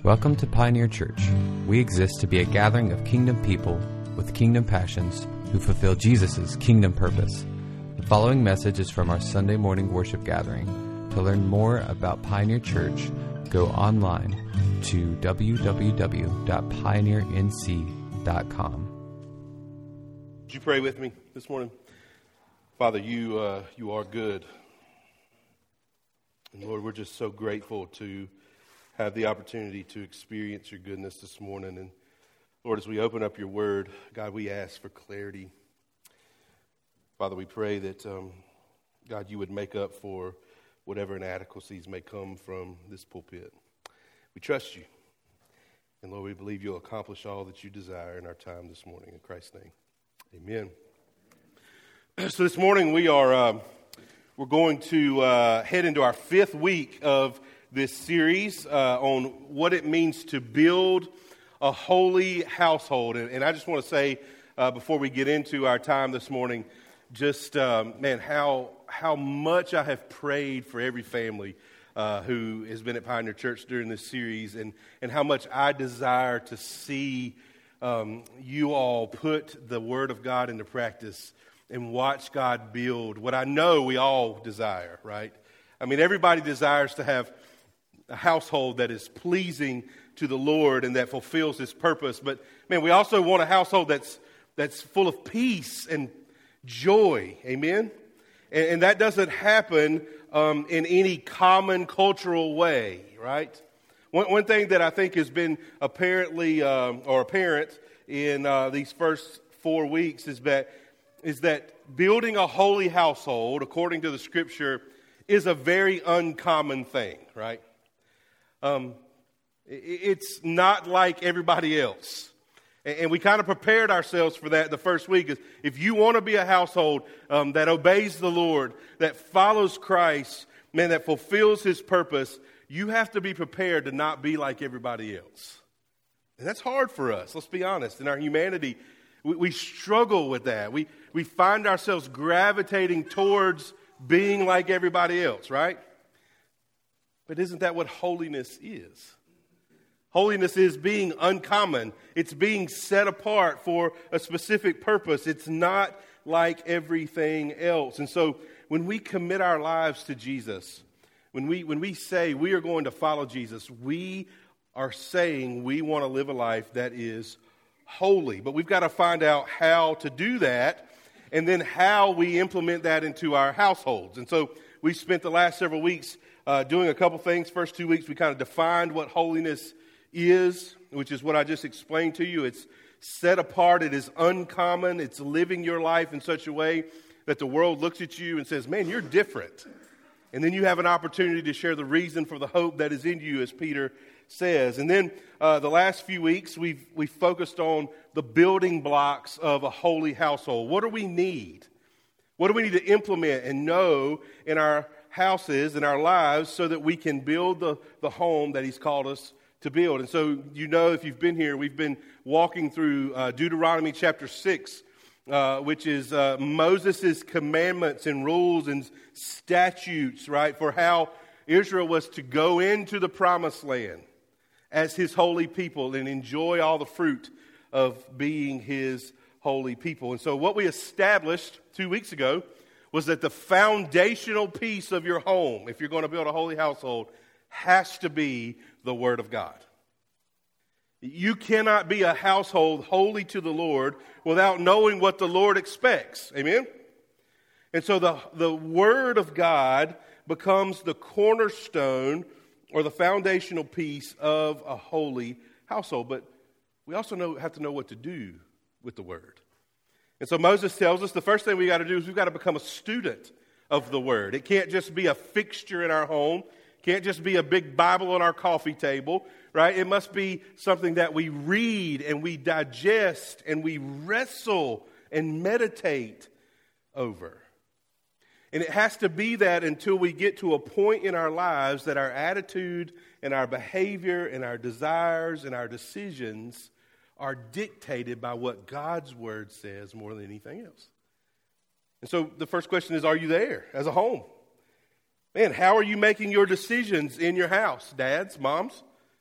Welcome to Pioneer Church. We exist to be a gathering of kingdom people with kingdom passions who fulfill Jesus' kingdom purpose. The following message is from our Sunday morning worship gathering. To learn more about Pioneer Church, go online to www.pioneernc.com. Would you pray with me this morning? Father, you are good. And Lord, we're just so grateful to have the opportunity to experience your goodness this morning. And Lord, as we open up your word, God, we ask for clarity. Father, we pray that, God, you would make up for whatever inadequacies may come from this pulpit. We trust you. And Lord, we believe you'll accomplish all that you desire in our time this morning. In Christ's name, amen. So this morning we're going to head into our fifth week of this series on what it means to build a holy household. And I just want to say, before we get into our time this morning, just, how much I have prayed for every family who has been at Pioneer Church during this series, and how much I desire to see you all put the Word of God into practice and watch God build what I know we all desire, right? I mean, everybody desires to have a household that is pleasing to the Lord and that fulfills His purpose. But, man, we also want a household that's full of peace and joy, amen? And that doesn't happen in any common cultural way, right? One thing that I think has been apparent in these first 4 weeks is that building a holy household, according to the Scripture, is a very uncommon thing, right? It's not like everybody else. And we kind of prepared ourselves for that the first week. If you want to be a household that obeys the Lord, that follows Christ, man, that fulfills His purpose, you have to be prepared to not be like everybody else. And that's hard for us, let's be honest. In our humanity, we struggle with that. We find ourselves gravitating towards being like everybody else, right? But isn't that what holiness is? Holiness is being uncommon. It's being set apart for a specific purpose. It's not like everything else. And so when we commit our lives to Jesus, when we say we are going to follow Jesus, we are saying we want to live a life that is holy. But we've got to find out how to do that, and then how we implement that into our households. And so we spent the last several weeks doing a couple things. First 2 weeks, we kind of defined what holiness is, which is what I just explained to you. It's set apart. It is uncommon. It's living your life in such a way that the world looks at you and says, man, you're different. And then you have an opportunity to share the reason for the hope that is in you, as Peter says. And then the last few weeks, we've focused on the building blocks of a holy household. What do we need? What do we need to implement and know in our houses, in our lives, so that we can build the home that He's called us to build? And so, you know, if you've been here, we've been walking through Deuteronomy chapter 6, which is Moses' commandments and rules and statutes, right, for how Israel was to go into the promised land as His holy people and enjoy all the fruit of being His holy people. And so what we established 2 weeks ago was that the foundational piece of your home, if you're going to build a holy household, has to be the Word of God. You cannot be a household holy to the Lord without knowing what the Lord expects. Amen? And so the Word of God becomes the cornerstone or the foundational piece of a holy household. But we also have to know what to do with the Word. And so Moses tells us the first thing we got to do is we've got to become a student of the Word. It can't just be a fixture in our home. It can't just be a big Bible on our coffee table, right? It must be something that we read and we digest and we wrestle and meditate over. And it has to be that until we get to a point in our lives that our attitude and our behavior and our desires and our decisions are dictated by what God's Word says more than anything else. And so the first question is, are you there as a home? Man, how are you making your decisions in your house? Dads, moms?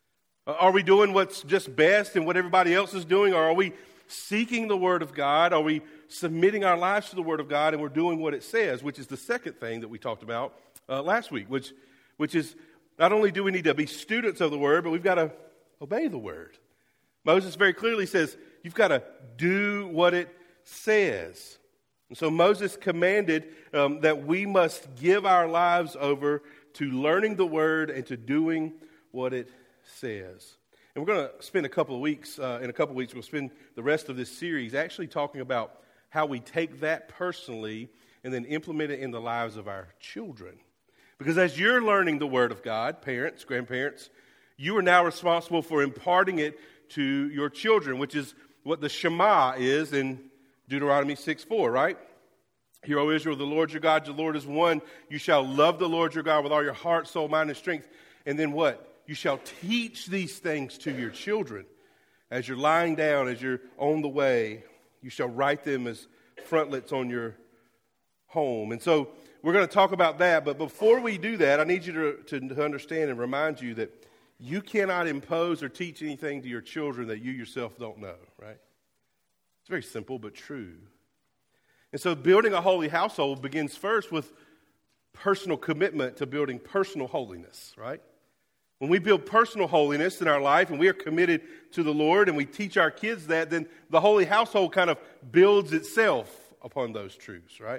Are we doing what's just best and what everybody else is doing? Or are we seeking the Word of God? Are we submitting our lives to the Word of God and we're doing what it says, which is the second thing that we talked about last week, which is not only do we need to be students of the Word, but we've got to obey the Word. Moses very clearly says, you've got to do what it says. And so Moses commanded that we must give our lives over to learning the Word and to doing what it says. And we're going to spend a couple of weeks, we'll spend the rest of this series actually talking about how we take that personally and then implement it in the lives of our children. Because as you're learning the Word of God, parents, grandparents, you are now responsible for imparting it to your children, which is what the Shema is in Deuteronomy 6:4, right? Hear, O Israel, the Lord your God, the Lord is one. You shall love the Lord your God with all your heart, soul, mind, and strength. And then what? You shall teach these things to your children. As you're lying down, as you're on the way, you shall write them as frontlets on your home. And so we're going to talk about that. But before we do that, I need you to understand and remind you that you cannot impose or teach anything to your children that you yourself don't know, right? It's very simple but true. And so building a holy household begins first with personal commitment to building personal holiness, right? When we build personal holiness in our life and we are committed to the Lord and we teach our kids that, then the holy household kind of builds itself upon those truths, right?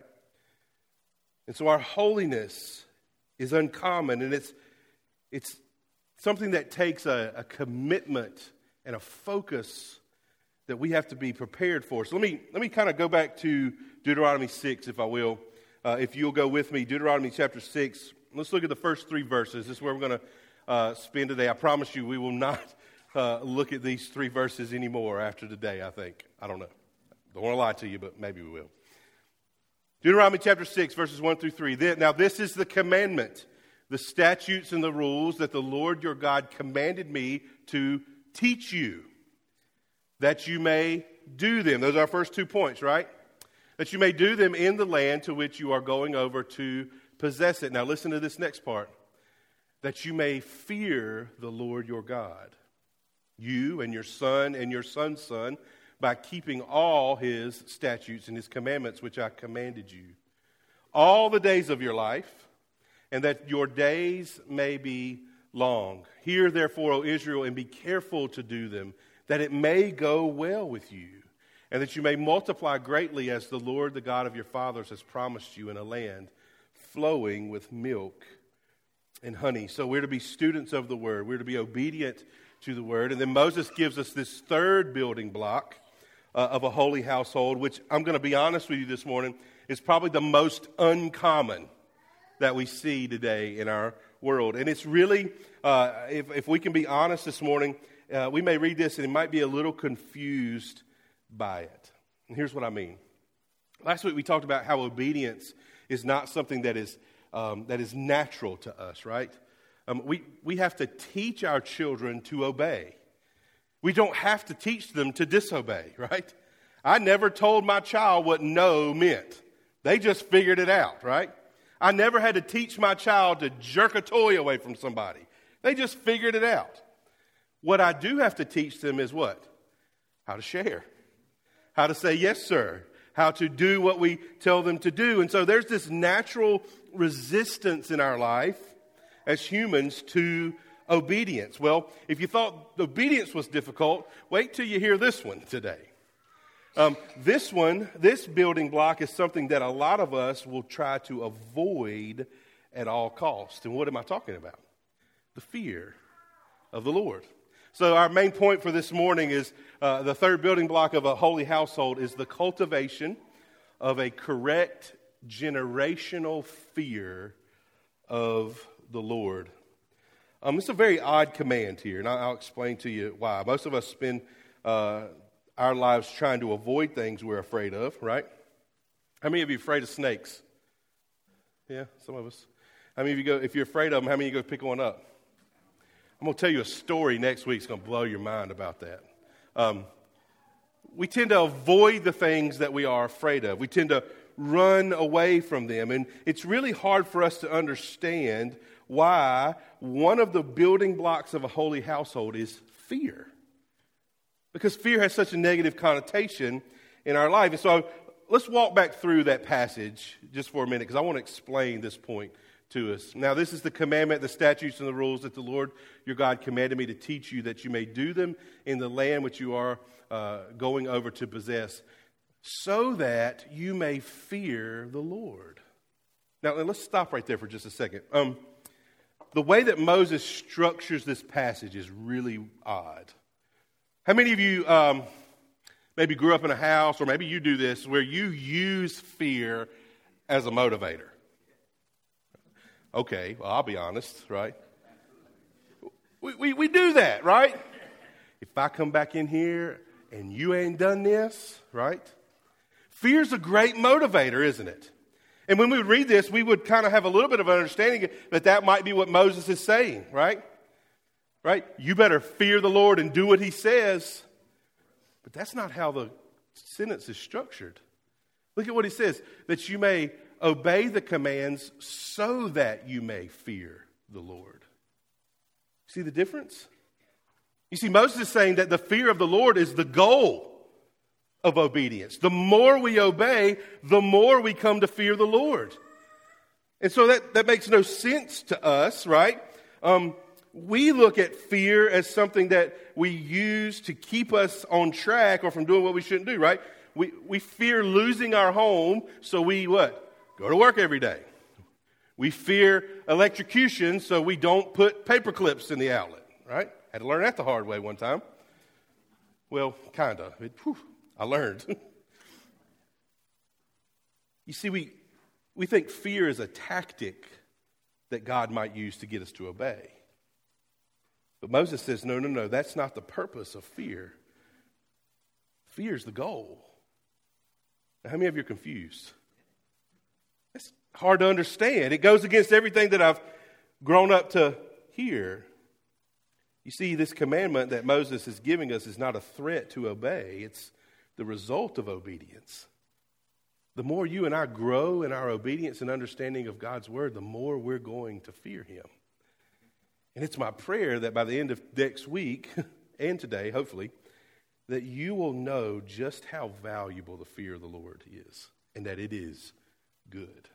And so our holiness is uncommon, and it's something that takes a commitment and a focus that we have to be prepared for. So let me kind of go back to Deuteronomy 6, if I will. If you'll go with me, Deuteronomy chapter 6. Let's look at the first 3 verses. This is where we're going to spend today. I promise you we will not look at these 3 verses anymore after today, I think. I don't know. Don't want to lie to you, but maybe we will. Deuteronomy chapter 6, verses 1 through 3. Now this is the commandment, the statutes and the rules that the Lord your God commanded me to teach you, that you may do them. Those are our first 2 points, right? That you may do them in the land to which you are going over to possess it. Now listen to this next part. That you may fear the Lord your God, you and your son and your son's son, by keeping all his statutes and his commandments which I commanded you, all the days of your life, and that your days may be long. Hear therefore, O Israel, and be careful to do them, that it may go well with you, and that you may multiply greatly as the Lord, the God of your fathers, has promised you in a land flowing with milk and honey. So we're to be students of the Word. We're to be obedient to the Word. And then Moses gives us this third building block of a holy household, which I'm going to be honest with you this morning, is probably the most uncommon that we see today in our world. And it's really, if we can be honest this morning, we may read this and it might be a little confused by it. And here's what I mean. Last week we talked about how obedience is not something that is natural to us, right? We have to teach our children to obey. We don't have to teach them to disobey, right? I never told my child what no meant. They just figured it out, right? I never had to teach my child to jerk a toy away from somebody. They just figured it out. What I do have to teach them is what? How to share. How to say yes, sir. How to do what we tell them to do. And so there's this natural resistance in our life as humans to obedience. Well, if you thought obedience was difficult, wait till you hear this one today. This building block is something that a lot of us will try to avoid at all costs. And what am I talking about? The fear of the Lord. So our main point for this morning is the third building block of a holy household is the cultivation of a correct generational fear of the Lord. It's a very odd command here, and I'll explain to you why. Most of us spend our lives trying to avoid things we're afraid of, right? How many of you are afraid of snakes? Yeah, some of us. How many of you go, if you're afraid of them, how many of you go pick one up? I'm going to tell you a story next week that's going to blow your mind about that. We tend to avoid the things that we are afraid of. We tend to run away from them. And it's really hard for us to understand why one of the building blocks of a holy household is fear. Because fear has such a negative connotation in our life. And so let's walk back through that passage just for a minute, because I want to explain this point to us. Now, this is the commandment, the statutes, and the rules that the Lord your God commanded me to teach you, that you may do them in the land which you are going over to possess, so that you may fear the Lord. Now, let's stop right there for just a second. The way that Moses structures this passage is really odd. How many of you maybe grew up in a house, or maybe you do this, where you use fear as a motivator? Okay, well, I'll be honest, right? We do that, right? If I come back in here and you ain't done this, right? Fear's a great motivator, isn't it? And when we would read this, we would kind of have a little bit of an understanding that that might be what Moses is saying, right? Right? You better fear the Lord and do what he says. But that's not how the sentence is structured. Look at what he says, that you may obey the commands so that you may fear the Lord. See the difference? You see, Moses is saying that the fear of the Lord is the goal of obedience. The more we obey, the more we come to fear the Lord. And so that makes no sense to us, right? We look at fear as something that we use to keep us on track or from doing what we shouldn't do, right? We fear losing our home, so we what? Go to work every day. We fear electrocution, so we don't put paper clips in the outlet, right? Had to learn that the hard way one time. Well, kind of. I learned. You see, we think fear is a tactic that God might use to get us to obey. But Moses says, no, that's not the purpose of fear. Fear is the goal. Now, how many of you are confused? It's hard to understand. It goes against everything that I've grown up to hear. You see, this commandment that Moses is giving us is not a threat to obey. It's the result of obedience. The more you and I grow in our obedience and understanding of God's word, the more we're going to fear him. And it's my prayer that by the end of next week, and today, hopefully, that you will know just how valuable the fear of the Lord is, and that it is good.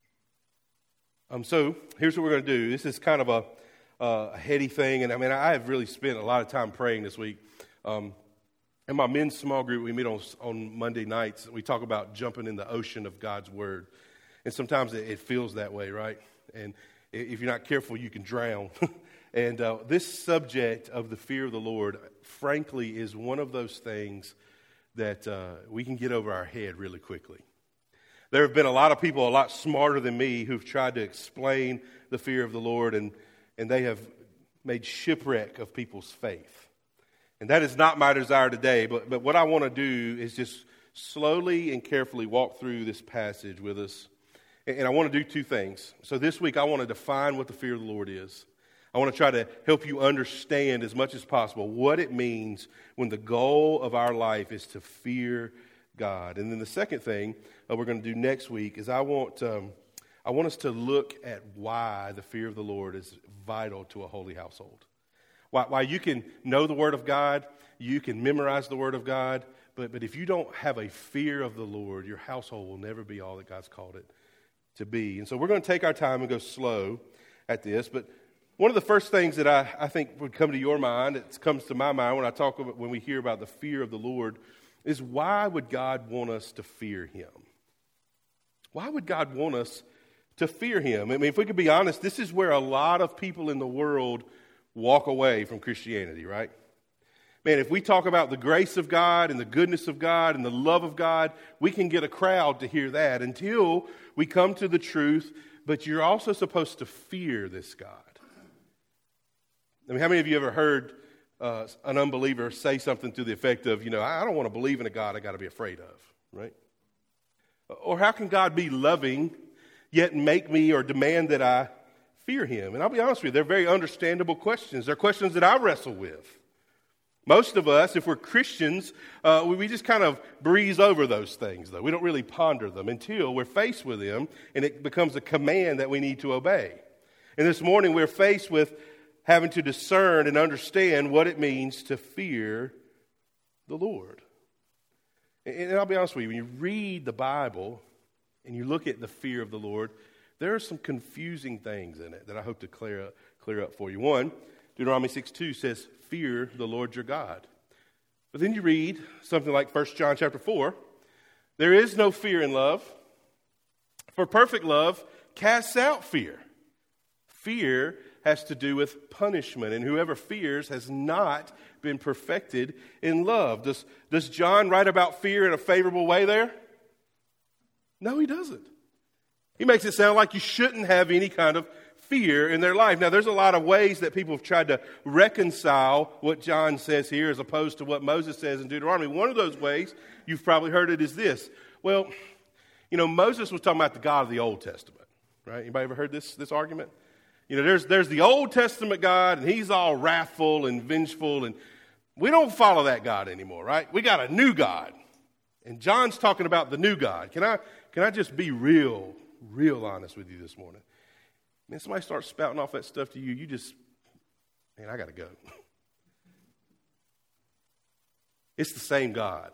So here's what we're going to do. This is kind of a heady thing, and I have really spent a lot of time praying this week. In my men's small group, we meet on Monday nights. We talk about jumping in the ocean of God's word, and sometimes it feels that way, right? And if you're not careful, you can drown. And this subject of the fear of the Lord, frankly, is one of those things that we can get over our head really quickly. There have been a lot of people a lot smarter than me who've tried to explain the fear of the Lord, and they have made shipwreck of people's faith. And that is not my desire today, but what I want to do is just slowly and carefully walk through this passage with us. And I want to do two things. So this week I want to define what the fear of the Lord is. I want to try to help you understand as much as possible what it means when the goal of our life is to fear God. And then the second thing we're going to do next week is I want us to look at why the fear of the Lord is vital to a holy household. Why you can know the Word of God, you can memorize the Word of God, but if you don't have a fear of the Lord, your household will never be all that God's called it to be. And so we're going to take our time and go slow at this, but one of the first things that I think would come to your mind, it comes to my mind when we hear about the fear of the Lord, is why would God want us to fear him? Why would God want us to fear him? I mean, if we could be honest, this is where a lot of people in the world walk away from Christianity, right? Man, if we talk about the grace of God and the goodness of God and the love of God, we can get a crowd to hear that until we come to the truth, but you're also supposed to fear this God. I mean, how many of you ever heard an unbeliever say something to the effect of, I don't want to believe in a God I got to be afraid of, right? Or how can God be loving yet make me or demand that I fear him? And I'll be honest with you, they're very understandable questions. They're questions that I wrestle with. Most of us, if we're Christians, we just kind of breeze over those things, though. We don't really ponder them until we're faced with them, and it becomes a command that we need to obey. And this morning, we're faced with having to discern and understand what it means to fear the Lord. And I'll be honest with you, when you read the Bible and you look at the fear of the Lord, there are some confusing things in it that I hope to clear up for you. One, Deuteronomy 6:2 says, fear the Lord your God. But then you read something like 1 John chapter 4, there is no fear in love, for perfect love casts out fear. Fear has to do with punishment, and whoever fears has not been perfected in love. Does John write about fear in a favorable way there? No, he doesn't. He makes it sound like you shouldn't have any kind of fear in their life. Now, there's a lot of ways that people have tried to reconcile what John says here as opposed to what Moses says in Deuteronomy. One of those ways, you've probably heard it, is this. Well, Moses was talking about the God of the Old Testament, right? Anybody ever heard this argument? There's the Old Testament God, and he's all wrathful and vengeful, and we don't follow that God anymore, right? We got a new God, and John's talking about the new God. Can I just be real honest with you this morning? Man, somebody starts spouting off that stuff to you, I got to go. It's the same God.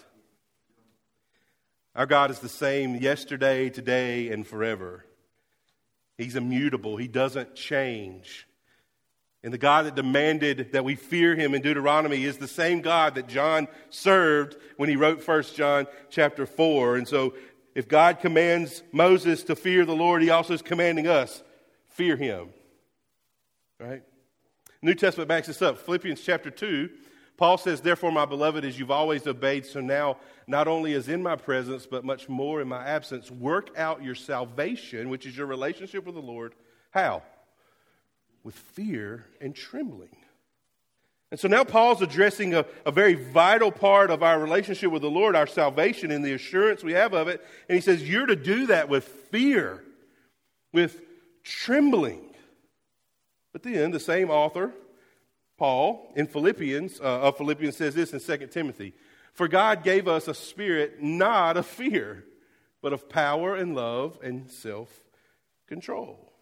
Our God is the same yesterday, today, and forever. He's immutable. He doesn't change. And the God that demanded that we fear him in Deuteronomy is the same God that John served when he wrote 1 John chapter 4. And so if God commands Moses to fear the Lord, he also is commanding us, fear him. Right? New Testament backs this up. Philippians chapter 2, Paul says, therefore, my beloved, as you've always obeyed, so now, not only as in my presence, but much more in my absence, work out your salvation, which is your relationship with the Lord. How? With fear and trembling. And so now Paul's addressing a very vital part of our relationship with the Lord, our salvation and the assurance we have of it. And he says, you're to do that with fear, with trembling. But then the same author, Paul, in Philippians says this in 2 Timothy, for God gave us a spirit not of fear, but of power and love and self-control.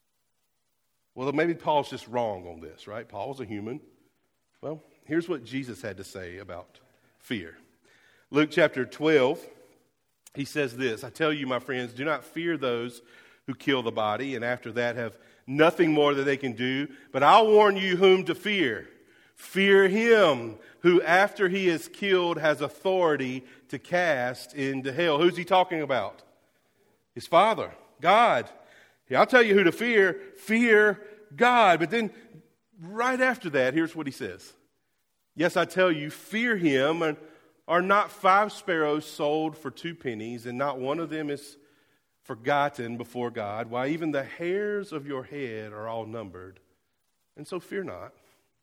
Well, maybe Paul's just wrong on this, right? Paul's a human. Well, here's what Jesus had to say about fear. Luke chapter 12, he says this, I tell you, my friends, do not fear those who kill the body, and after that have nothing more that they can do. But I'll warn you whom to fear. Fear him who, after he is killed, has authority to cast into hell. Who's he talking about? His Father, God. Yeah, I'll tell you who to fear. Fear God. But then right after that, here's what he says. Yes, I tell you, fear him. And are not 5 sparrows sold for 2 pennies, and not one of them is forgotten before God? Why, even the hairs of your head are all numbered. And so fear not.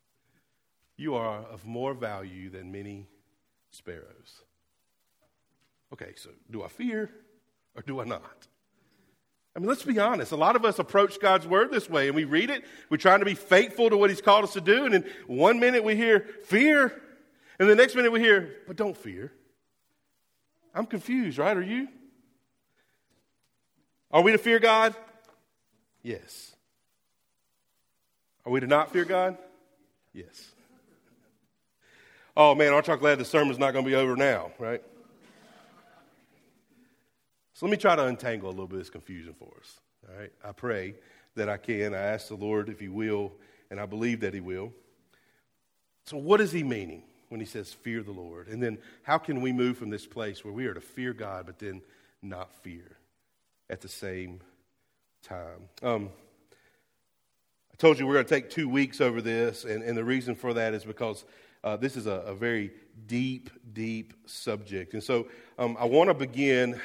You are of more value than many sparrows. Okay, so do I fear or do I not? I mean, let's be honest. A lot of us approach God's word this way, and we read it. We're trying to be faithful to what he's called us to do, and in one minute we hear fear, and the next minute we hear, but don't fear. I'm confused, right? Are you? Are we to fear God? Yes. Are we to not fear God? Yes. Oh man, aren't y'all glad the sermon's not going to be over now, right? So let me try to untangle a little bit of this confusion for us. All right? I pray that I can. I ask the Lord if he will, and I believe that he will. So what is he meaning when he says fear the Lord? And then how can we move from this place where we are to fear God but then not fear at the same time? I told you we're going to take 2 weeks over this, and the reason for that is because this is a very deep, deep subject. And so I want to begin.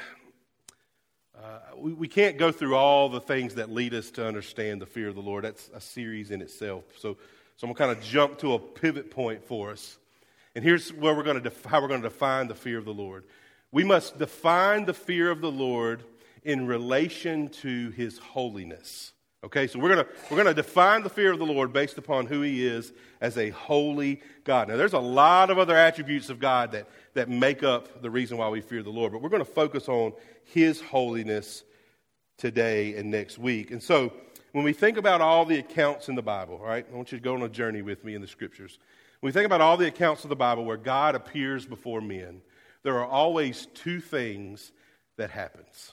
We can't go through all the things that lead us to understand the fear of the Lord. That's a series in itself. So I'm going to kind of jump to a pivot point for us. And here's where how we're going to define the fear of the Lord. We must define the fear of the Lord in relation to his holiness. Okay, so we're gonna define the fear of the Lord based upon who He is as a holy God. Now, there's a lot of other attributes of God that make up the reason why we fear the Lord, but we're going to focus on His holiness today and next week. And so, when we think about all the accounts in the Bible, right? I want you to go on a journey with me in the Scriptures. When we think about all the accounts of the Bible where God appears before men, there are always two things that happens.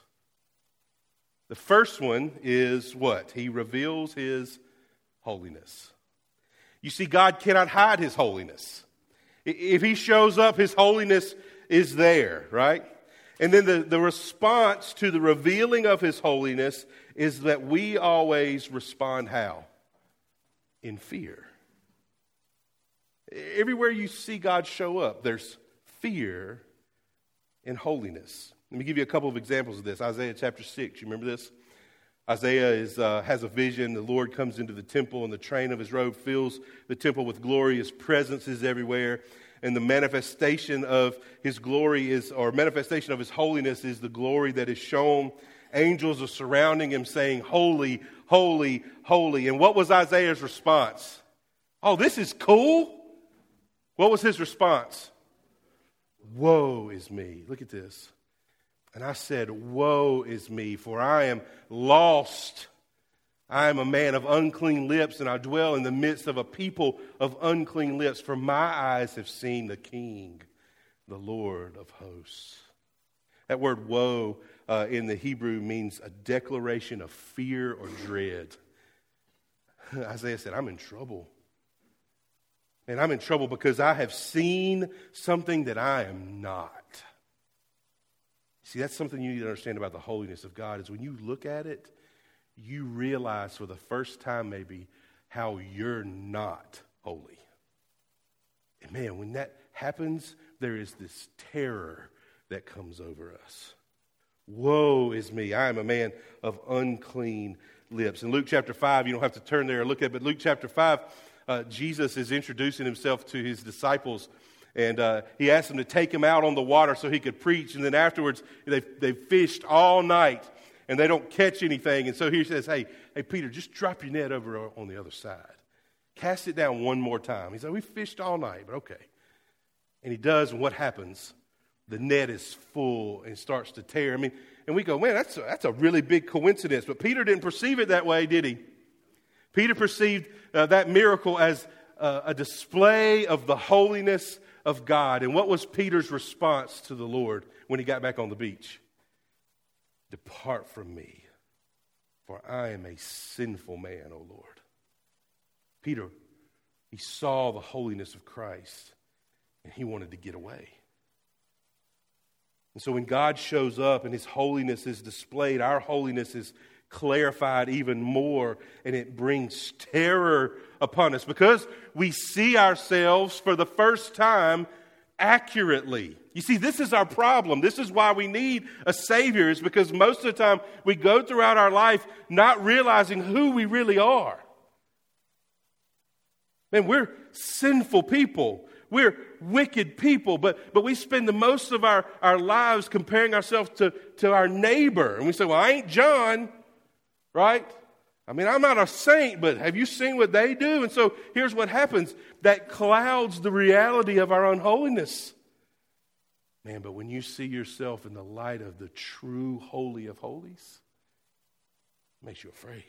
The first one is what? He reveals His holiness. You see, God cannot hide His holiness. If He shows up, His holiness is there, right? And then the response to the revealing of His holiness is that we always respond how? In fear. Everywhere you see God show up, there's fear and holiness. Let me give you a couple of examples of this. Isaiah chapter 6, you remember this? Isaiah has a vision. The Lord comes into the temple, and the train of His robe fills the temple with glory. His presence is everywhere. And the manifestation of His glory manifestation of His holiness is the glory that is shown. Angels are surrounding Him saying, holy, holy, holy. And what was Isaiah's response? Oh, this is cool. What was his response? Woe is me. Look at this. And I said, woe is me, for I am lost. I am a man of unclean lips, and I dwell in the midst of a people of unclean lips. For my eyes have seen the King, the Lord of hosts. That word woe in the Hebrew means a declaration of fear or dread. Isaiah said, I'm in trouble. And I'm in trouble because I have seen something that I am not. See, that's something you need to understand about the holiness of God is when you look at it, you realize for the first time maybe how you're not holy. And man, when that happens, there is this terror that comes over us. Woe is me, I am a man of unclean lips. In Luke chapter 5, you don't have to turn there and look at it, but Luke chapter 5, Jesus is introducing Himself to His disciples. And He asked them to take Him out on the water so He could preach. And then afterwards, they fished all night. And they don't catch anything. And so He says, hey, Peter, just drop your net over on the other side. Cast it down one more time. He said, we fished all night, but okay. And He does, and what happens? The net is full and starts to tear. I mean, and we go, man, that's a really big coincidence. But Peter didn't perceive it that way, did he? Peter perceived that miracle as a display of the holiness of God. And what was Peter's response to the Lord when he got back on the beach? Depart from me, for I am a sinful man, O Lord. Peter, he saw the holiness of Christ, and he wanted to get away. And so when God shows up and His holiness is displayed, our holiness is clarified even more, and it brings terror upon us because we see ourselves for the first time accurately. You see, this is our problem. This is why we need a Savior, is because most of the time we go throughout our life not realizing who we really are. Man, we're sinful people. We're wicked people, but we spend the most of our lives comparing ourselves to our neighbor. And we say, well, I ain't John, right? I mean, I'm not a saint, but have you seen what they do? And so here's what happens. That clouds the reality of our unholiness. Man, but when you see yourself in the light of the true Holy of Holies, it makes you afraid.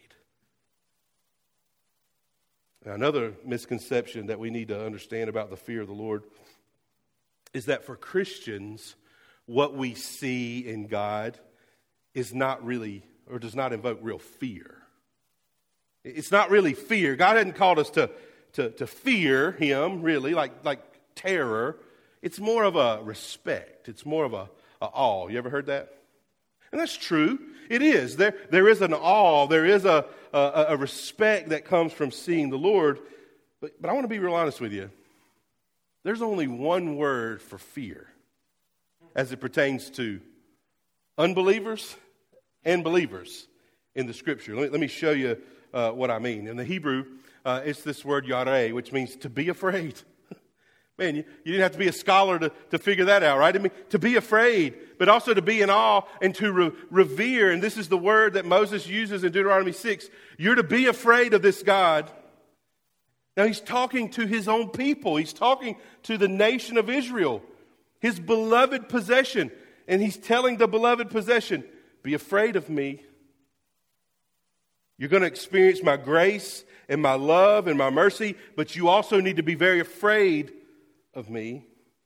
Now, another misconception that we need to understand about the fear of the Lord is that for Christians, what we see in God is not really, or does not invoke real fear. It's not really fear. God hadn't called us to fear Him, really, like terror. It's more of a respect. It's more of a awe. You ever heard that? And that's true. It is. There is an awe. There is a respect that comes from seeing the Lord. But I want to be real honest with you. There's only one word for fear as it pertains to unbelievers and believers in the Scripture. Let me show you what I mean. In the Hebrew, it's this word yareh, which means to be afraid. Man, you didn't have to be a scholar to figure that out, right? I mean, to be afraid, but also to be in awe and to revere. And this is the word that Moses uses in Deuteronomy 6. You're to be afraid of this God. Now, he's talking to his own people. He's talking to the nation of Israel, his beloved possession. And he's telling the beloved possession, be afraid of me. You're going to experience my grace and my love and my mercy, but you also need to be very afraid of me.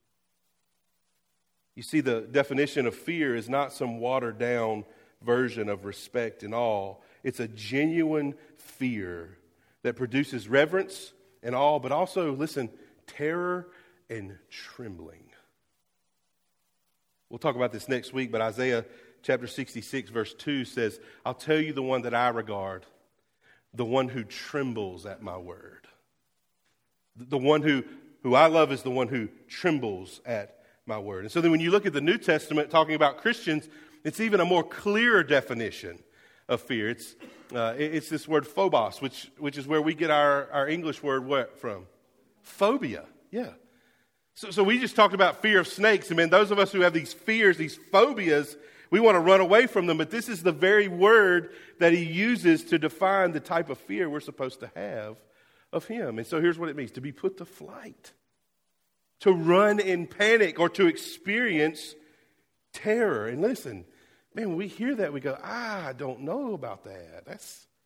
You see, the definition of fear is not some watered down version of respect and awe. It's a genuine fear that produces reverence and awe, but also, listen, terror and trembling. We'll talk about this next week, but Isaiah chapter 66 verse 2 says, I'll tell you the one that I regard, the one who trembles at my word. The one who I love is the one who trembles at my word. And so then when you look at the New Testament talking about Christians, it's even a more clearer definition of fear. It's this word phobos, which is where we get our English word what from? Phobia, yeah. So we just talked about fear of snakes. I mean, those of us who have these fears, these phobias, we want to run away from them. But this is the very word that he uses to define the type of fear we're supposed to have of him. And so here's what it means: to be put to flight, to run in panic, or to experience terror. And listen, man, when we hear that, we go, I don't know about that.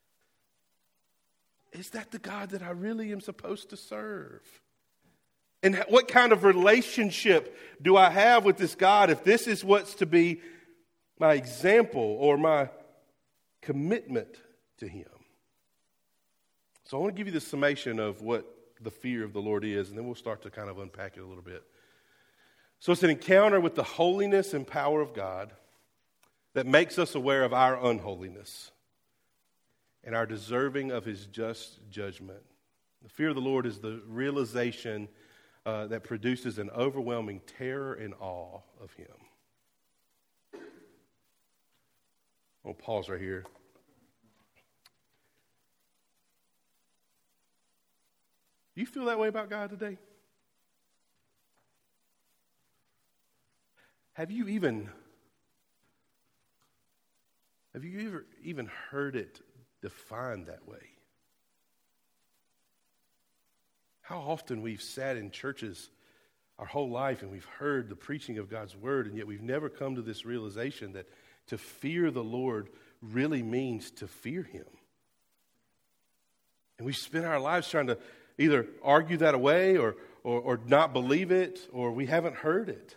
Is that the God that I really am supposed to serve? And what kind of relationship do I have with this God if this is what's to be my example or my commitment to him? So I want to give you the summation of what the fear of the Lord is, and then we'll start to kind of unpack it a little bit. So it's an encounter with the holiness and power of God that makes us aware of our unholiness and our deserving of his just judgment. The fear of the Lord is the realization that produces an overwhelming terror and awe of him. I'll pause right here. Do you feel that way about God today? Have you ever even heard it defined that way? How often we've sat in churches our whole life and we've heard the preaching of God's word, and yet we've never come to this realization that to fear the Lord really means to fear him. And we spend our lives trying to either argue that away or not believe it, or we haven't heard it.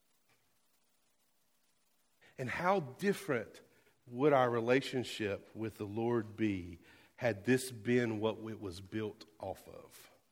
And how different would our relationship with the Lord be had this been what it was built off of?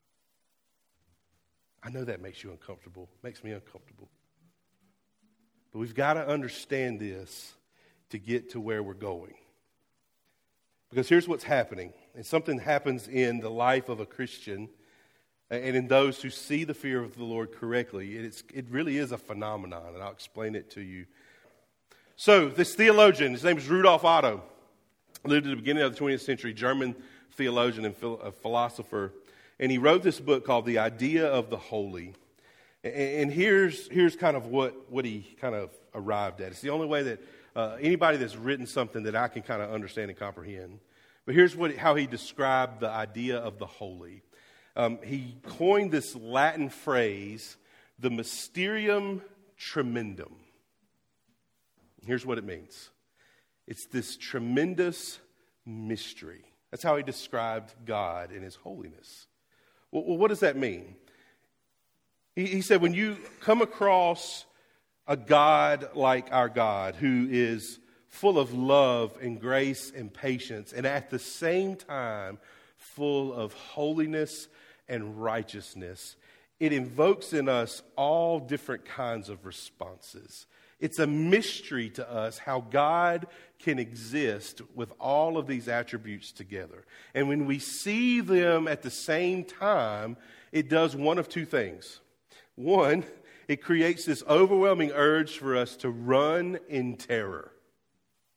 I know that makes you uncomfortable, makes me uncomfortable. But we've got to understand this to get to where we're going. Because here's what's happening. And something happens in the life of a Christian and in those who see the fear of the Lord correctly. It really is a phenomenon, and I'll explain it to you. So this theologian, his name is Rudolf Otto, lived at the beginning of the 20th century, German theologian and philosopher. And he wrote this book called The Idea of the Holy. And here's kind of what he kind of arrived at. It's the only way that anybody that's written something that I can kind of understand and comprehend. But here's how he described the idea of the holy. He coined this Latin phrase, the mysterium tremendum. Here's what it means. It's this tremendous mystery. That's how he described God and his holiness. Well, what does that mean? He said, when you come across a God like our God, who is full of love and grace and patience, and at the same time full of holiness and righteousness, it invokes in us all different kinds of responses. It's a mystery to us how God can exist with all of these attributes together. And when we see them at the same time, it does one of two things. One, it creates this overwhelming urge for us to run in terror.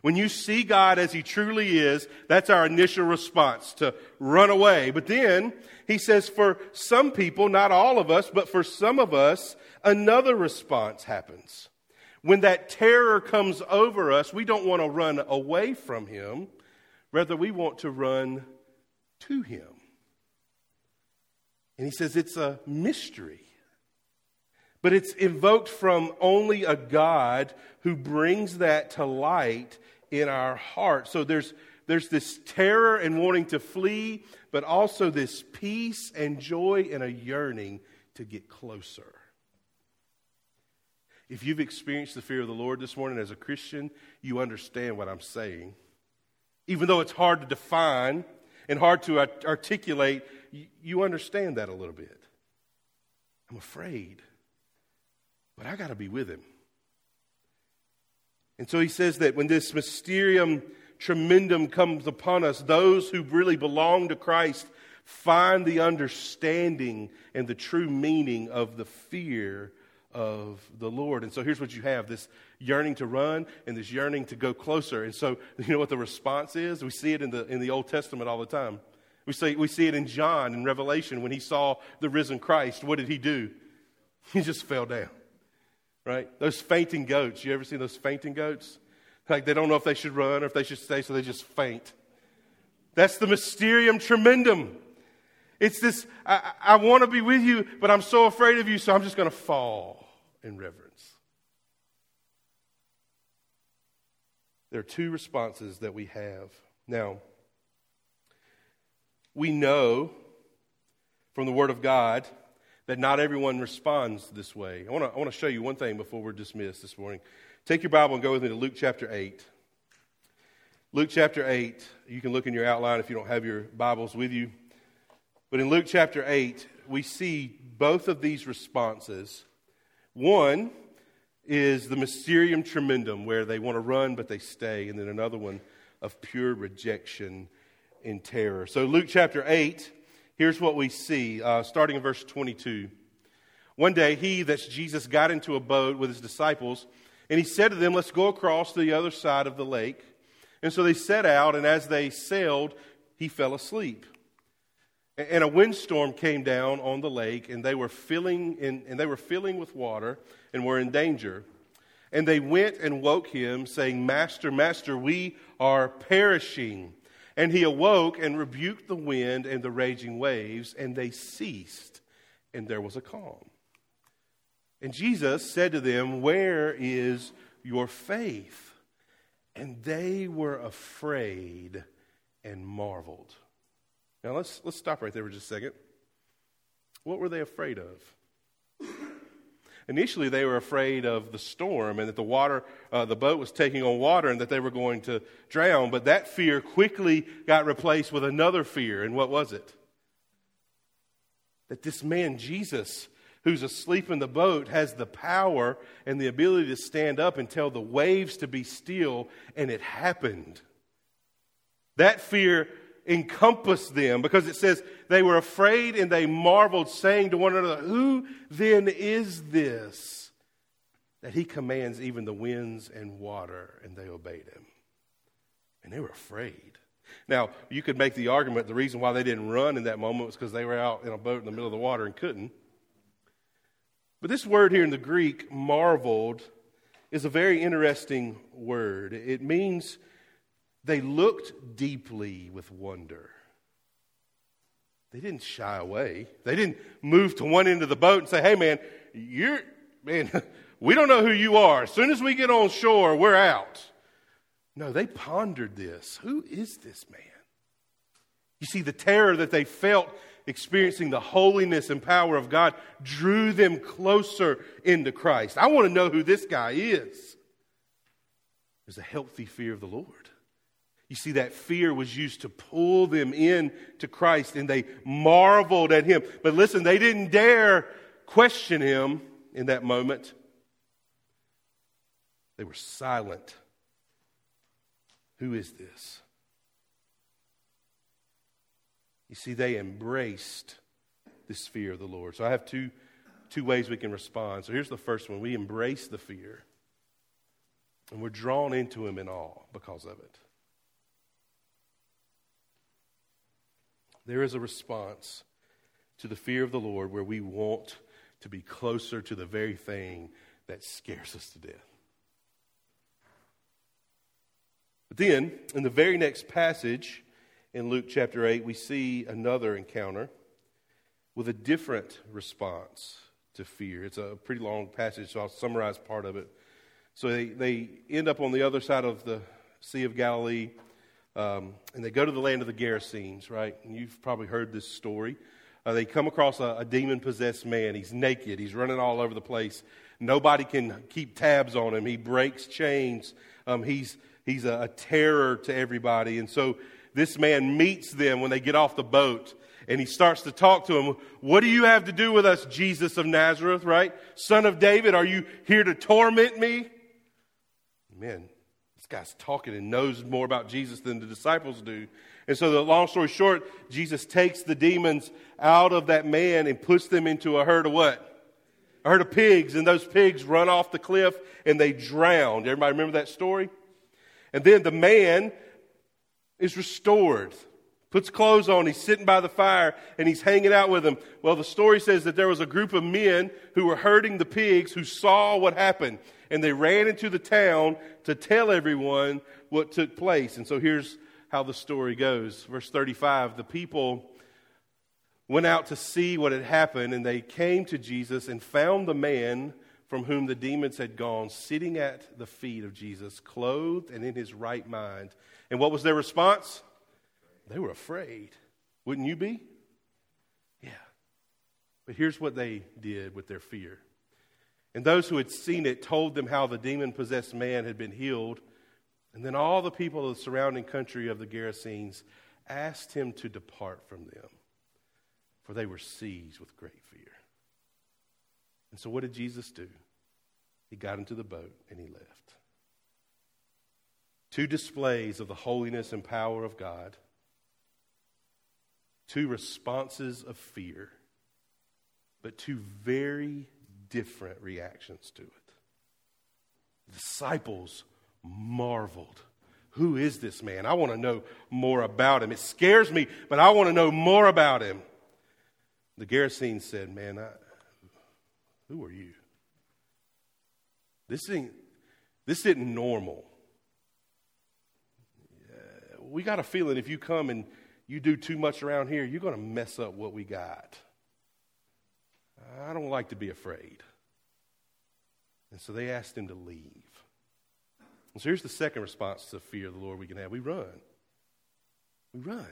When you see God as He truly is, that's our initial response, to run away. But then he says for some people, not all of us, but for some of us, another response happens. When that terror comes over us, we don't want to run away from Him. Rather, we want to run to Him. And he says it's a mystery. But it's invoked from only a God who brings that to light in our heart. So there's this terror and wanting to flee, but also this peace and joy and a yearning to get closer. If you've experienced the fear of the Lord this morning as a Christian, you understand what I'm saying. Even though it's hard to define and hard to articulate, you understand that a little bit. I'm afraid, but I got to be with Him. And so he says that when this mysterium tremendum comes upon us, those who really belong to Christ find the understanding and the true meaning of the fear of the Lord. And so here's what you have, this yearning to run and this yearning to go closer. And so you know what the response is? We see it in the Old Testament all the time. We see it in John in Revelation when he saw the risen Christ. What did he do? He just fell down. Right? Those fainting goats. You ever seen those fainting goats? Like they don't know if they should run or if they should stay, so they just faint. That's the mysterium tremendum. It's this, I want to be with you, but I'm so afraid of you, so I'm just going to fall in reverence. There are two responses that we have. Now, we know from the Word of God that not everyone responds this way. I want to show you one thing before we're dismissed this morning. Take your Bible and go with me to Luke chapter 8. Luke chapter 8, you can look in your outline if you don't have your Bibles with you. But in Luke chapter 8, we see both of these responses. One is the mysterium tremendum, where they want to run but they stay. And then another one of pure rejection and terror. So Luke chapter 8, here's what we see, starting in verse 22. One day, that's Jesus, got into a boat with his disciples, and he said to them, let's go across to the other side of the lake. And so they set out, and as they sailed, he fell asleep. And a windstorm came down on the lake, and they were filling with water and were in danger. And they went and woke him, saying, Master, Master, we are perishing. And he awoke and rebuked the wind and the raging waves, and they ceased, and there was a calm. And Jesus said to them, where is your faith? And they were afraid and marveled. Now let's stop right there for just a second. What were they afraid of? Initially, they were afraid of the storm and that the boat was taking on water and that they were going to drown. But that fear quickly got replaced with another fear. And what was it? That this man, Jesus, who's asleep in the boat, has the power and the ability to stand up and tell the waves to be still. And it happened. That fear encompassed them, because it says they were afraid and they marveled, saying to one another, who then is this that he commands even the winds and water, and they obeyed him? And they were afraid. Now, you could make the argument the reason why they didn't run in that moment was because they were out in a boat in the middle of the water and couldn't. But this word here in the Greek, marveled, is a very interesting word. It means they looked deeply with wonder. They didn't shy away. They didn't move to one end of the boat and say, hey, man, we don't know who you are. As soon as we get on shore, we're out. No, they pondered this. Who is this man? You see, the terror that they felt experiencing the holiness and power of God drew them closer into Christ. I want to know who this guy is. There's a healthy fear of the Lord. You see, that fear was used to pull them in to Christ, and they marveled at him. But listen, they didn't dare question him in that moment. They were silent. Who is this? You see, they embraced this fear of the Lord. So I have two ways we can respond. So here's the first one. We embrace the fear. And we're drawn into him in awe because of it. There is a response to the fear of the Lord where we want to be closer to the very thing that scares us to death. But then, in the very next passage, in Luke chapter 8, we see another encounter with a different response to fear. It's a pretty long passage, so I'll summarize part of it. So they end up on the other side of the Sea of Galilee, and they go to the land of the Gerasenes, right? And you've probably heard this story. They come across a demon-possessed man. He's naked. He's running all over the place. Nobody can keep tabs on him. He breaks chains. He's a terror to everybody. And so this man meets them when they get off the boat, and he starts to talk to them. What do you have to do with us, Jesus of Nazareth, right? Son of David, are you here to torment me? Man, this guy's talking and knows more about Jesus than the disciples do. And so the long story short, Jesus takes the demons out of that man and puts them into a herd of what? A herd of pigs. And those pigs run off the cliff and they drown. Everybody remember that story? And then the man is restored. Puts clothes on, he's sitting by the fire, and he's hanging out with them. Well, the story says that there was a group of men who were herding the pigs who saw what happened. And they ran into the town to tell everyone what took place. And so here's how the story goes. Verse 35, the people went out to see what had happened, and they came to Jesus and found the man from whom the demons had gone sitting at the feet of Jesus, clothed and in his right mind. And what was their response? They were afraid. Wouldn't you be? Yeah. But here's what they did with their fear. And those who had seen it told them how the demon-possessed man had been healed. And then all the people of the surrounding country of the Gerasenes asked him to depart from them, for they were seized with great fear. And so what did Jesus do? He got into the boat and he left. Two displays of the holiness and power of God. Two responses of fear, but two very different reactions to it. The disciples marveled. Who is this man? I want to know more about him. It scares me, but I want to know more about him. The Gerasenes said, man, who are you? This isn't normal. We got a feeling if you come and you do too much around here, you're going to mess up what we got. I don't like to be afraid. And so they asked him to leave. And so here's the second response to fear of the Lord we can have. We run. We run.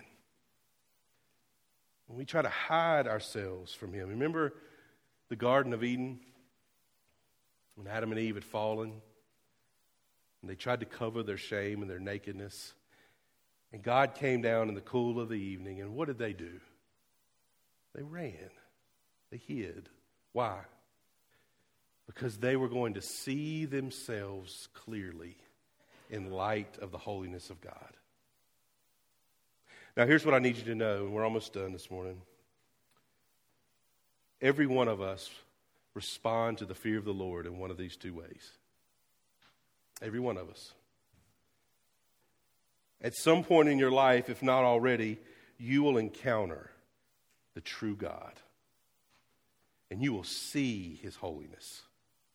And we try to hide ourselves from him. Remember the Garden of Eden? When Adam and Eve had fallen, and they tried to cover their shame and their nakedness. And God came down in the cool of the evening, and what did they do? They ran. They hid. Why? Because they were going to see themselves clearly in light of the holiness of God. Now, here's what I need you to know, and we're almost done this morning. Every one of us respond to the fear of the Lord in one of these two ways. Every one of us. At some point in your life, if not already, you will encounter the true God. And you will see his holiness.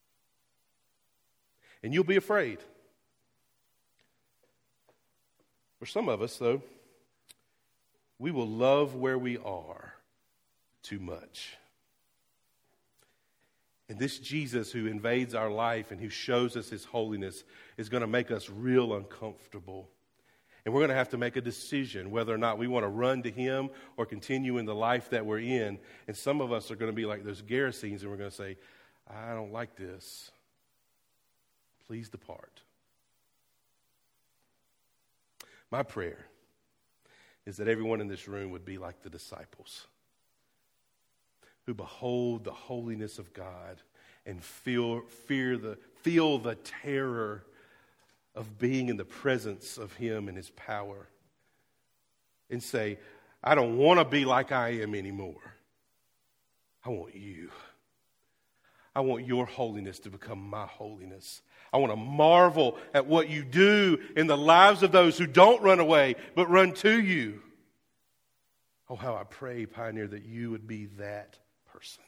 And you'll be afraid. For some of us, though, we will love where we are too much. And this Jesus who invades our life and who shows us his holiness is going to make us real uncomfortable. And we're going to have to make a decision whether or not we want to run to him or continue in the life that we're in. And some of us are going to be like those Gerasenes and we're going to say, I don't like this. Please depart. My prayer is that everyone in this room would be like the disciples who behold the holiness of God and feel the terror of being in the presence of him and his power and say, I don't want to be like I am anymore. I want you. I want your holiness to become my holiness. I want to marvel at what you do in the lives of those who don't run away, but run to you. Oh, how I pray, Pioneer, that you would be that person.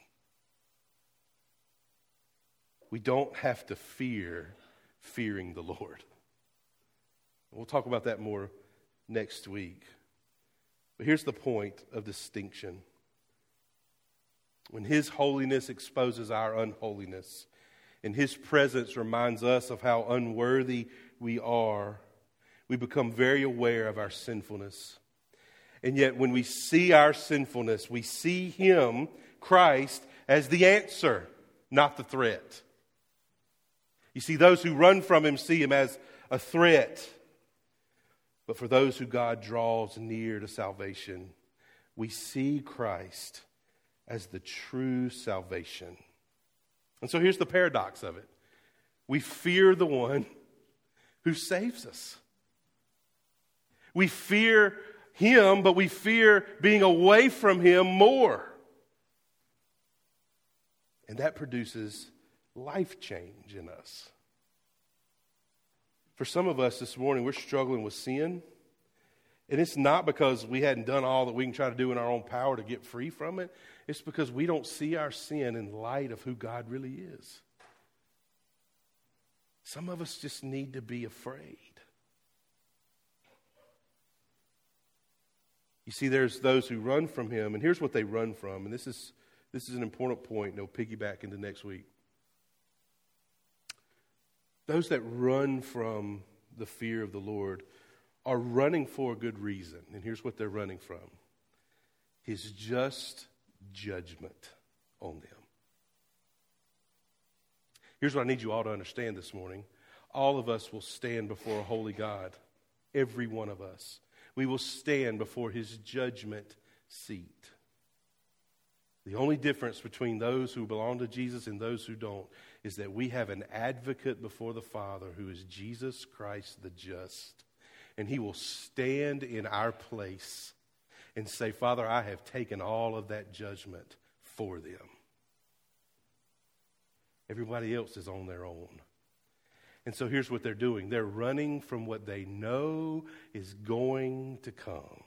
We don't have to fear fearing the Lord. We'll talk about that more next week. But here's the point of distinction. When His holiness exposes our unholiness, and His presence reminds us of how unworthy we are, we become very aware of our sinfulness. And yet when we see our sinfulness, we see Him, Christ, as the answer, not the threat. You see, those who run from Him see Him as a threat. But for those who God draws near to salvation, we see Christ as the true salvation. And so here's the paradox of it. We fear the one who saves us. We fear Him, but we fear being away from Him more. And that produces life change in us. For some of us this morning, we're struggling with sin. And it's not because we hadn't done all that we can try to do in our own power to get free from it. It's because we don't see our sin in light of who God really is. Some of us just need to be afraid. You see, there's those who run from Him, and here's what they run from. And this is an important point, and it'll piggyback into next week. Those that run from the fear of the Lord are running for a good reason. And here's what they're running from. His just judgment on them. Here's what I need you all to understand this morning. All of us will stand before a holy God. Every one of us. We will stand before His judgment seat. The only difference between those who belong to Jesus and those who don't is that we have an advocate before the Father who is Jesus Christ the just. And He will stand in our place and say, Father, I have taken all of that judgment for them. Everybody else is on their own. And so here's what they're doing. They're running from what they know is going to come.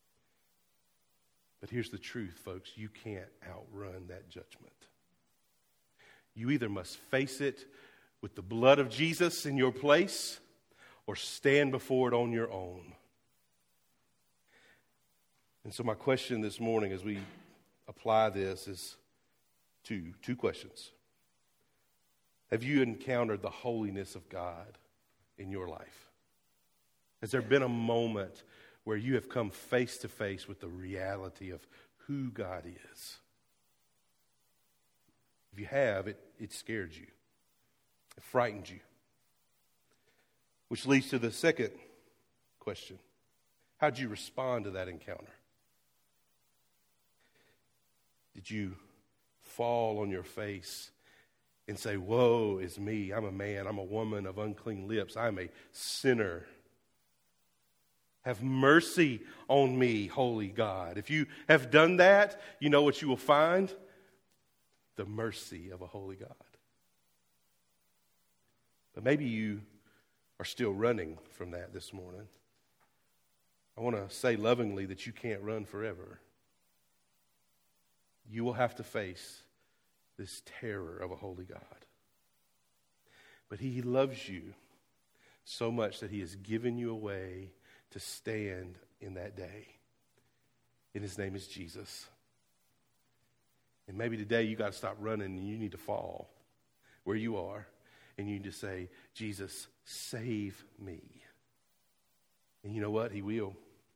But here's the truth, folks. You can't outrun that judgment. You either must face it with the blood of Jesus in your place or stand before it on your own. And so my question this morning as we apply this is two questions. Have you encountered the holiness of God in your life? Has there been a moment where you have come face to face with the reality of who God is? If you have, it scared you. It frightened you. Which leads to the second question. How'd you respond to that encounter? Did you fall on your face and say, woe is me, I'm a man, I'm a woman of unclean lips, I'm a sinner. Have mercy on me, holy God. If you have done that, you know what you will find? The mercy of a holy God. But maybe you are still running from that this morning. I want to say lovingly that you can't run forever. You will have to face this terror of a holy God. But He loves you so much that He has given you a way to stand in that day. And His name is Jesus. And maybe today you got to stop running and you need to fall where you are. And you need to say, Jesus, save me. And you know what? He will.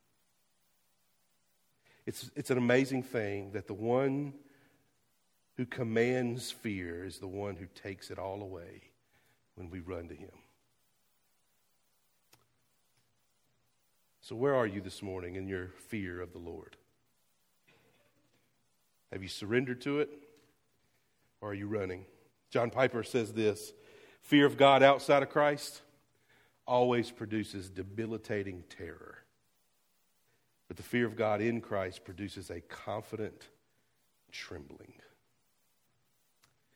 It's an amazing thing that the one who commands fear is the one who takes it all away when we run to Him. So where are you this morning in your fear of the Lord? Have you surrendered to it? Or are you running? John Piper says this, fear of God outside of Christ always produces debilitating terror. But the fear of God in Christ produces a confident trembling.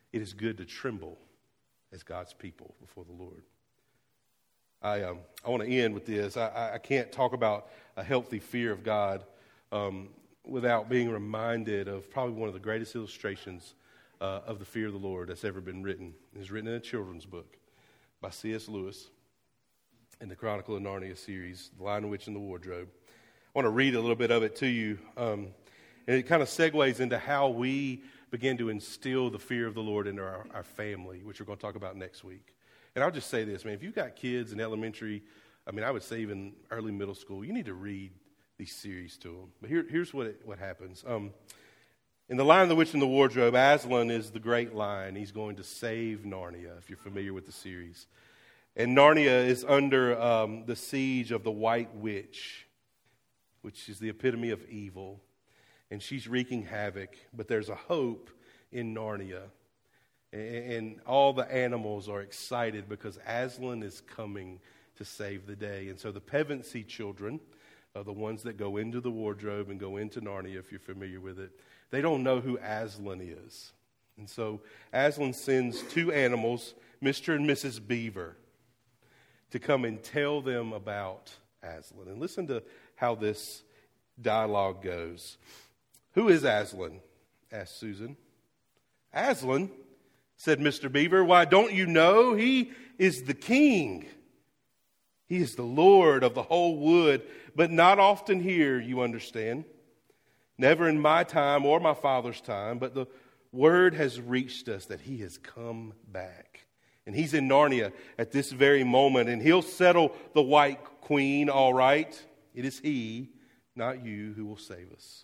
it is good to tremble as God's people before the Lord. I want to end with this. I can't talk about a healthy fear of God without being reminded of probably one of the greatest illustrations of the fear of the Lord that's ever been written. It's written in a children's book by C.S. Lewis in the Chronicle of Narnia series, The Lion, the Witch, and the Wardrobe. I want to read a little bit of it to you, and it kind of segues into how we begin to instill the fear of the Lord into our family, which we're going to talk about next week. And I'll just say this, man, if you've got kids in elementary, I would say even early middle school, you need to read these series to them. But here's what happens. In The Lion, the Witch, and the Wardrobe, Aslan is the great lion. He's going to save Narnia, if you're familiar with the series. And Narnia is under the siege of the White Witch, which is the epitome of evil. And she's wreaking havoc, but there's a hope in Narnia. And all the animals are excited because Aslan is coming to save the day. And so the Pevensey children, the ones that go into the wardrobe and go into Narnia, if you're familiar with it, they don't know who Aslan is. And so Aslan sends two animals, Mr. and Mrs. Beaver, to come and tell them about Aslan. And listen to how this dialogue goes. "Who is Aslan?" asked Susan. "Aslan," said Mr. Beaver, "why, don't you know? He is the king. He is the lord of the whole wood, but not often here, you understand. Never in my time or my father's time, but the word has reached us that he has come back. And he's in Narnia at this very moment, and he'll settle the White Queen, all right. It is he, not you, who will save us."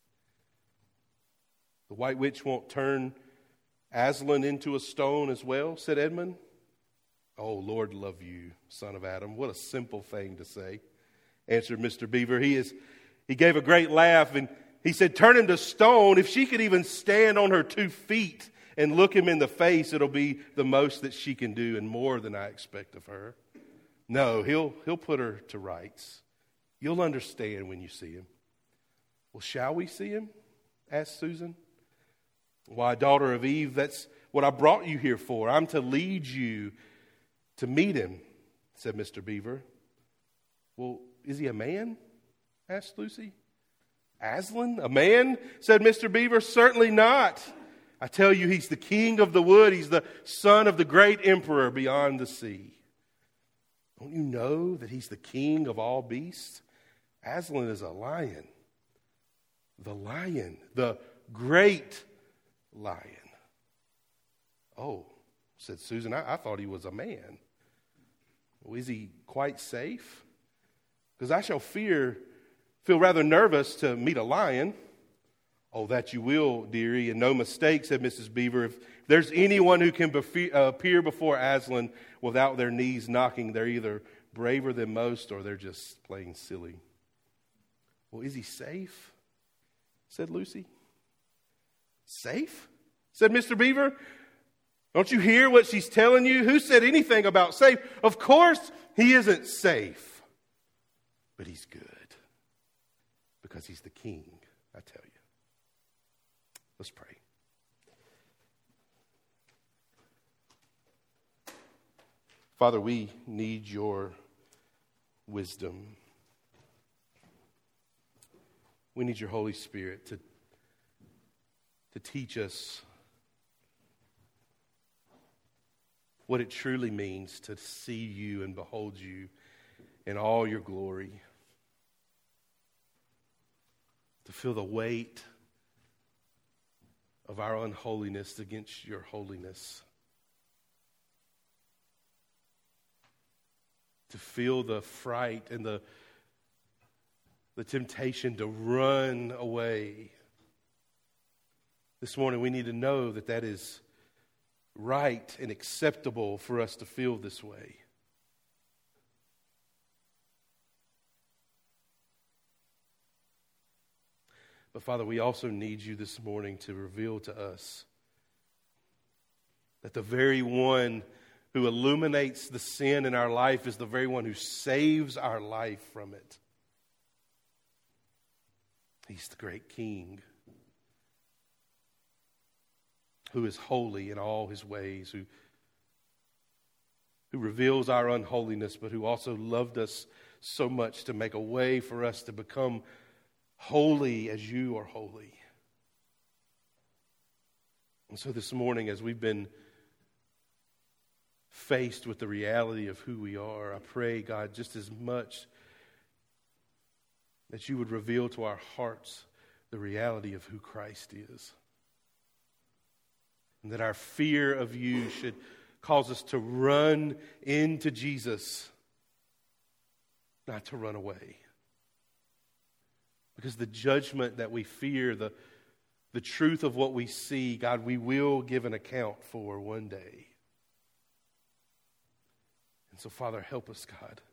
"The White Witch won't turn Aslan into a stone as well," said Edmund. "Oh, Lord love you, son of Adam. What a simple thing to say," answered Mr. Beaver. He gave a great laugh, and he said, "Turn him to stone. If she could even stand on her 2 feet and look him in the face, it'll be the most that she can do, and more than I expect of her. No, he'll put her to rights. You'll understand when you see him." "Well, shall we see him?" asked Susan. "Why, daughter of Eve, that's what I brought you here for. I'm to lead you to meet him," said Mr. Beaver. "Well, is he a man?" asked Lucy. "Aslan, a man?" said Mr. Beaver. "Certainly not. I tell you, he's the king of the wood. He's the son of the great emperor beyond the sea. Don't you know that he's the king of all beasts? Aslan is a lion. The great lion." "Oh," said Susan, I thought he was a man. "Well, is he quite safe? Because I shall feel rather nervous to meet a lion." "Oh, that you will, dearie, and no mistake," said Mrs. Beaver. "If there's anyone who can appear before Aslan without their knees knocking, they're either braver than most or they're just plain silly." "Well, is he safe?" said Lucy. "Safe?" said Mr. Beaver. "Don't you hear what she's telling you? Who said anything about safe? Of course he isn't safe, but he's good because he's the king, I tell you." Let's pray. Father, we need your wisdom. We need your Holy Spirit to teach us what it truly means to see you and behold you in all your glory, to feel the weight of our unholiness against your holiness, to feel the fright and the temptation to run away. This morning we need to know that that is right and acceptable for us to feel this way. But Father, we also need you this morning to reveal to us that the very one who illuminates the sin in our life is the very one who saves our life from it. He's the great King. who is holy in all his ways, who reveals our unholiness, but who also loved us so much to make a way for us to become holy as you are holy. And so this morning, as we've been faced with the reality of who we are, I pray, God, just as much that you would reveal to our hearts the reality of who Christ is. And that our fear of you should cause us to run into Jesus, not to run away. Because the judgment that we fear, the truth of what we see, God, we will give an account for one day. And so, Father, help us, God.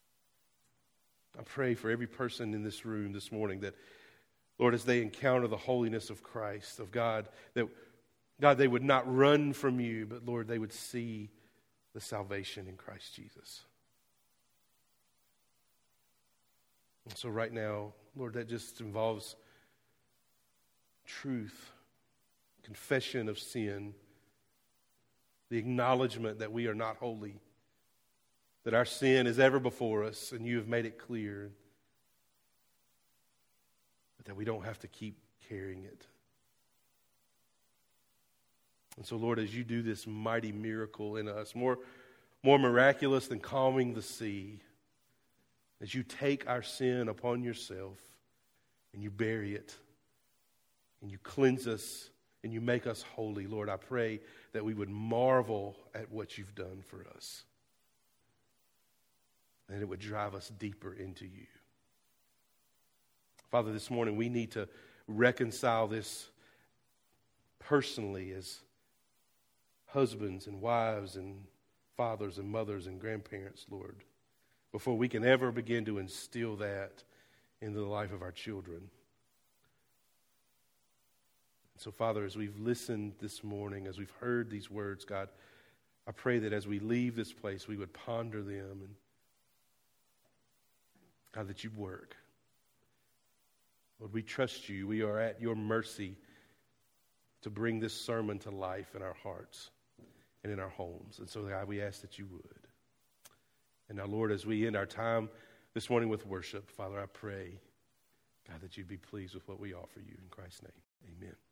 I pray for every person in this room this morning that, Lord, as they encounter the holiness of Christ, of God, that God, they would not run from you, but Lord, they would see the salvation in Christ Jesus. And so right now, Lord, that just involves truth, confession of sin, the acknowledgement that we are not holy, that our sin is ever before us, and you have made it clear, but that we don't have to keep carrying it. And so, Lord, as you do this mighty miracle in us, more miraculous than calming the sea, as you take our sin upon yourself and you bury it and you cleanse us and you make us holy, Lord, I pray that we would marvel at what you've done for us. And it would drive us deeper into you. Father, this morning we need to reconcile this personally as husbands and wives and fathers and mothers and grandparents, Lord, before we can ever begin to instill that into the life of our children. And so, Father, as we've listened this morning, as we've heard these words, God, I pray that as we leave this place, we would ponder them and, God, that you'd work. Lord, we trust you. We are at your mercy to bring this sermon to life in our hearts and in our homes. And so, God, we ask that you would. And now, Lord, as we end our time this morning with worship, Father, I pray, God, that you'd be pleased with what we offer you. In Christ's name, amen.